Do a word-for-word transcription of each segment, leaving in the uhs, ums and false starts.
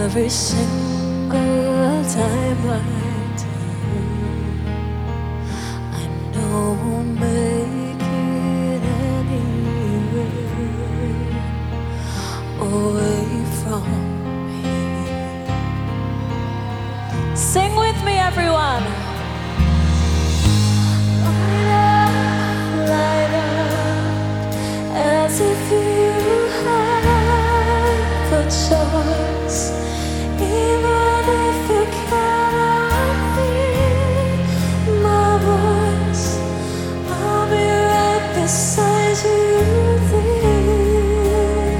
every single time I do, I know we'll make it anyway, away from here. Sing with me, everyone. Light up, light up, as if you have a choice. Even if you cannot hear my voice, I'll be right beside you there.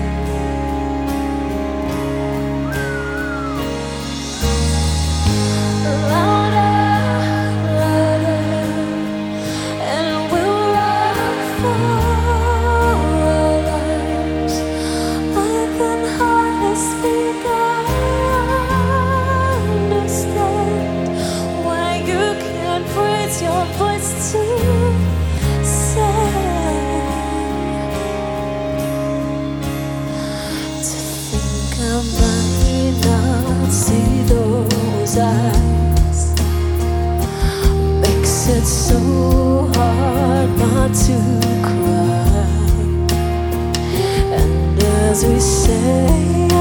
Louder, louder, and we'll run for our lives. I can hardly speak. Your voice to say, to think I might not see those eyes makes it so hard not to cry. And as we say